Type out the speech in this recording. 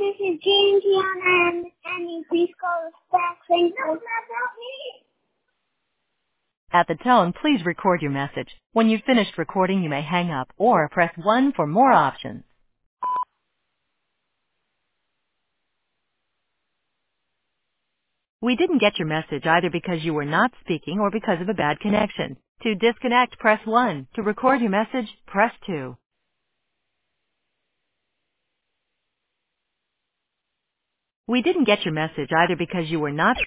this is James Tiana, and please call us back. Thank you. At the tone, please record your message. When you've finished recording, you may hang up or press 1 for more options. We didn't get your message either because you were not speaking or because of a bad connection. To disconnect, press 1. To record your message, press 2. We didn't get your message either because you were not